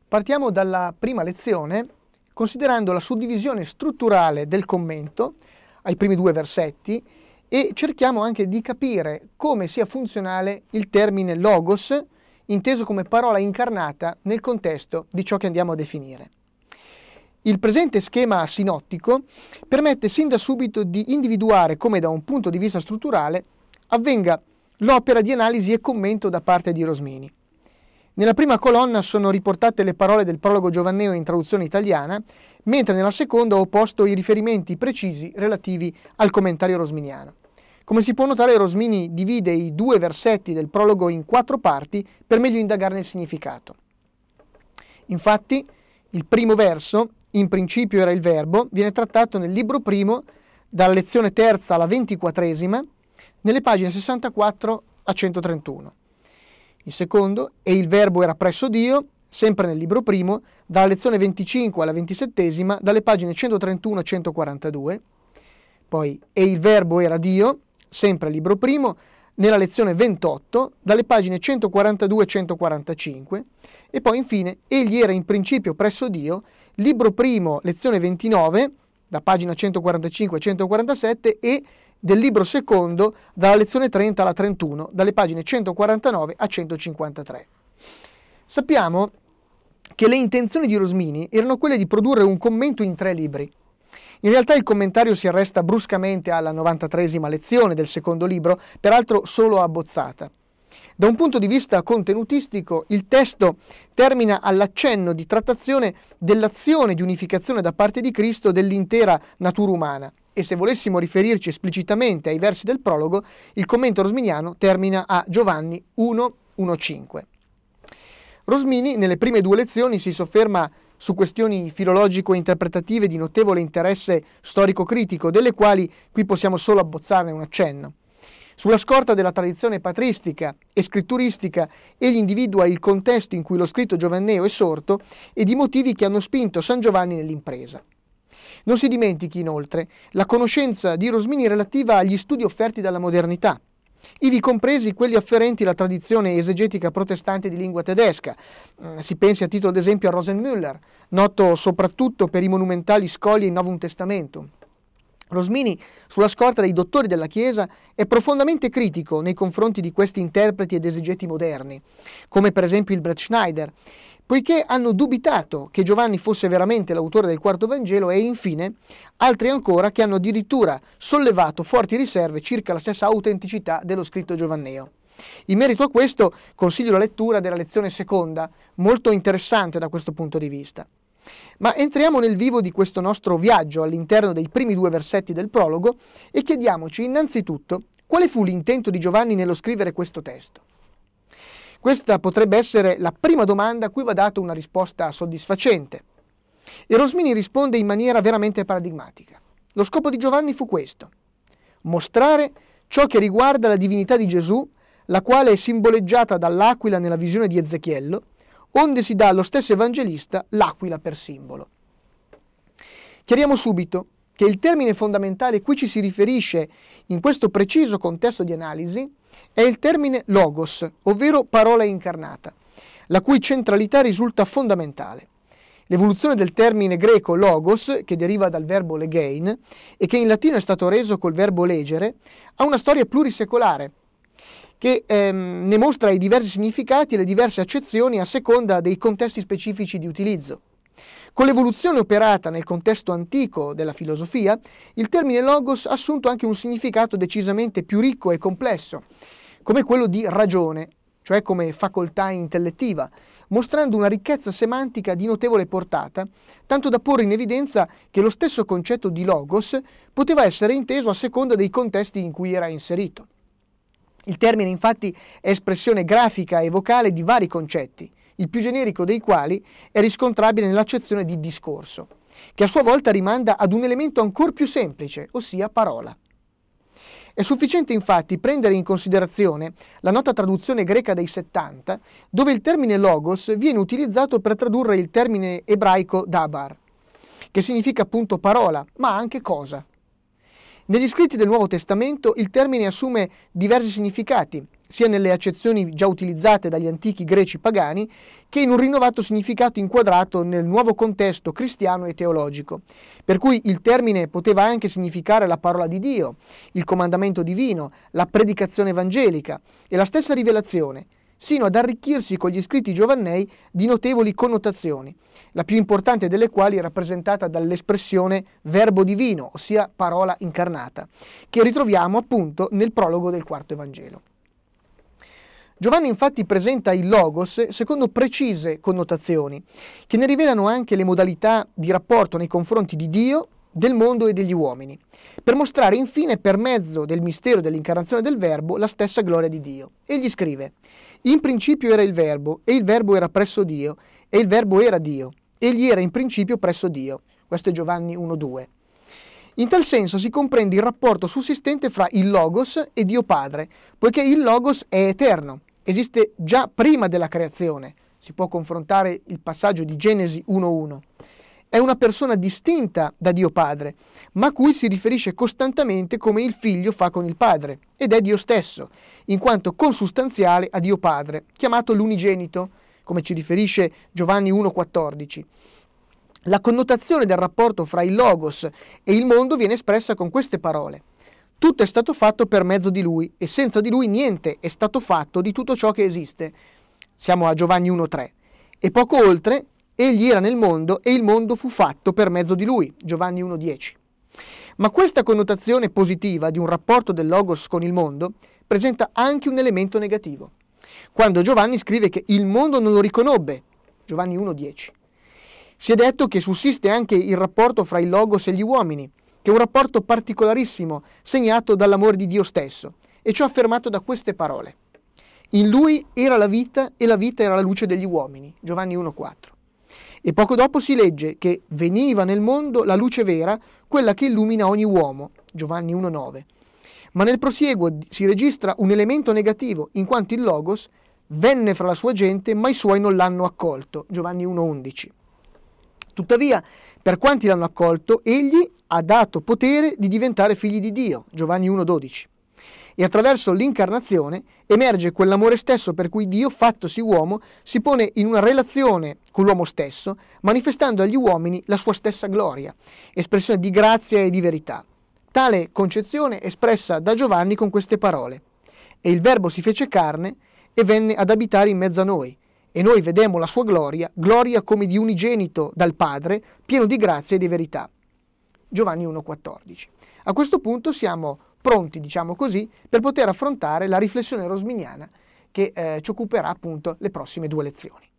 Partiamo dalla prima lezione, considerando la suddivisione strutturale del commento ai primi due versetti e cerchiamo anche di capire come sia funzionale il termine logos, inteso come parola incarnata nel contesto di ciò che andiamo a definire. Il presente schema sinottico permette sin da subito di individuare come da un punto di vista strutturale avvenga l'opera di analisi e commento da parte di Rosmini. Nella prima colonna sono riportate le parole del prologo giovanneo in traduzione italiana, mentre nella seconda ho posto i riferimenti precisi relativi al commentario rosminiano. Come si può notare, Rosmini divide i due versetti del prologo in 4 parti per meglio indagarne il significato. Infatti, il primo verso, in principio era il verbo, viene trattato nel libro primo, dalla lezione terza alla 24esima, nelle pagine 64 a 131. Il secondo, e il verbo era presso Dio, sempre nel libro primo, dalla lezione 25 alla 27esima, dalle pagine 131 a 142. Poi, e il verbo era Dio, sempre al libro primo, nella lezione 28, dalle pagine 142 a 145. E poi infine, egli era in principio presso Dio, libro primo, lezione 29, da pagina 145 a 147, e del libro secondo, dalla lezione 30 alla 31, dalle pagine 149 a 153. Sappiamo che le intenzioni di Rosmini erano quelle di produrre un commento in 3 libri. In realtà il commentario si arresta bruscamente alla 93esima lezione del secondo libro, peraltro solo abbozzata. Da un punto di vista contenutistico, il testo termina all'accenno di trattazione dell'azione di unificazione da parte di Cristo dell'intera natura umana. E se volessimo riferirci esplicitamente ai versi del prologo, il commento rosminiano termina a Giovanni 1:1-5. Rosmini nelle prime 2 lezioni si sofferma su questioni filologico-interpretative di notevole interesse storico-critico, delle quali qui possiamo solo abbozzarne un accenno. Sulla scorta della tradizione patristica e scritturistica, egli individua il contesto in cui lo scritto giovanneo è sorto ed i motivi che hanno spinto San Giovanni nell'impresa. Non si dimentichi inoltre la conoscenza di Rosmini relativa agli studi offerti dalla modernità, ivi compresi quelli afferenti alla tradizione esegetica protestante di lingua tedesca. Si pensi a titolo d'esempio a Rosenmüller, noto soprattutto per i monumentali scogli in Novum Testamentum. Rosmini, sulla scorta dei dottori della Chiesa, è profondamente critico nei confronti di questi interpreti ed esegeti moderni, come per esempio il Brettschneider, poiché hanno dubitato che Giovanni fosse veramente l'autore del quarto Vangelo, e infine altri ancora che hanno addirittura sollevato forti riserve circa la stessa autenticità dello scritto giovanneo. In merito a questo consiglio la lettura della lezione seconda, molto interessante da questo punto di vista. Ma entriamo nel vivo di questo nostro viaggio all'interno dei primi 2 versetti del prologo e chiediamoci innanzitutto quale fu l'intento di Giovanni nello scrivere questo testo. Questa potrebbe essere la prima domanda a cui va data una risposta soddisfacente. E Rosmini risponde in maniera veramente paradigmatica. Lo scopo di Giovanni fu questo: mostrare ciò che riguarda la divinità di Gesù, la quale è simboleggiata dall'aquila nella visione di Ezechiello, onde si dà allo stesso evangelista l'aquila per simbolo. Chiariamo subito che il termine fondamentale a cui ci si riferisce in questo preciso contesto di analisi è il termine logos, ovvero parola incarnata, la cui centralità risulta fondamentale. L'evoluzione del termine greco logos, che deriva dal verbo legein e che in latino è stato reso col verbo legere, ha una storia plurisecolare che ne mostra i diversi significati e le diverse accezioni a seconda dei contesti specifici di utilizzo. Con l'evoluzione operata nel contesto antico della filosofia, il termine logos ha assunto anche un significato decisamente più ricco e complesso, come quello di ragione, cioè come facoltà intellettiva, mostrando una ricchezza semantica di notevole portata, tanto da porre in evidenza che lo stesso concetto di logos poteva essere inteso a seconda dei contesti in cui era inserito. Il termine infatti è espressione grafica e vocale di vari concetti, il più generico dei quali è riscontrabile nell'accezione di discorso, che a sua volta rimanda ad un elemento ancor più semplice, ossia parola. È sufficiente infatti prendere in considerazione la nota traduzione greca dei 70, dove il termine logos viene utilizzato per tradurre il termine ebraico dabar, che significa appunto parola, ma anche cosa. Negli scritti del Nuovo Testamento il termine assume diversi significati, sia nelle accezioni già utilizzate dagli antichi greci pagani, che in un rinnovato significato inquadrato nel nuovo contesto cristiano e teologico, per cui il termine poteva anche significare la parola di Dio, il comandamento divino, la predicazione evangelica e la stessa rivelazione, sino ad arricchirsi con gli scritti giovannei di notevoli connotazioni, la più importante delle quali è rappresentata dall'espressione verbo divino, ossia parola incarnata, che ritroviamo appunto nel prologo del quarto Evangelo. Giovanni infatti presenta il Logos secondo precise connotazioni, che ne rivelano anche le modalità di rapporto nei confronti di Dio, del mondo e degli uomini, per mostrare infine per mezzo del mistero dell'incarnazione del Verbo la stessa gloria di Dio. Egli scrive: in principio era il Verbo, e il Verbo era presso Dio, e il Verbo era Dio. Egli era in principio presso Dio. Questo è Giovanni 1,2. In tal senso si comprende il rapporto sussistente fra il Logos e Dio Padre, poiché il Logos è eterno, esiste già prima della creazione. Si può confrontare il passaggio di Genesi 1,1. È una persona distinta da Dio Padre, ma a cui si riferisce costantemente come il Figlio fa con il Padre, ed è Dio stesso, in quanto consustanziale a Dio Padre, chiamato l'unigenito, come ci riferisce Giovanni 1,14. La connotazione del rapporto fra il Logos e il mondo viene espressa con queste parole: tutto è stato fatto per mezzo di Lui, e senza di Lui niente è stato fatto di tutto ciò che esiste. Siamo a Giovanni 1,3. E poco oltre: egli era nel mondo e il mondo fu fatto per mezzo di lui, Giovanni 1,10. Ma questa connotazione positiva di un rapporto del Logos con il mondo presenta anche un elemento negativo. Quando Giovanni scrive che il mondo non lo riconobbe, Giovanni 1,10. Si è detto che sussiste anche il rapporto fra il Logos e gli uomini, che è un rapporto particolarissimo, segnato dall'amore di Dio stesso, e ciò affermato da queste parole: in lui era la vita e la vita era la luce degli uomini, Giovanni 1,4. E poco dopo si legge che veniva nel mondo la luce vera, quella che illumina ogni uomo, Giovanni 1,9. Ma nel prosieguo si registra un elemento negativo, in quanto il Logos venne fra la sua gente, ma i suoi non l'hanno accolto, Giovanni 1,11. Tuttavia, per quanti l'hanno accolto, egli ha dato potere di diventare figli di Dio, Giovanni 1,12. E attraverso l'incarnazione emerge quell'amore stesso per cui Dio, fattosi uomo, si pone in una relazione con l'uomo stesso, manifestando agli uomini la sua stessa gloria, espressione di grazia e di verità. Tale concezione è espressa da Giovanni con queste parole: e il Verbo si fece carne e venne ad abitare in mezzo a noi, e noi vedemmo la sua gloria, gloria come di unigenito dal Padre, pieno di grazia e di verità. Giovanni 1,14. A questo punto siamo pronti, diciamo così, per poter affrontare la riflessione rosminiana che ci occuperà appunto le prossime 2 lezioni.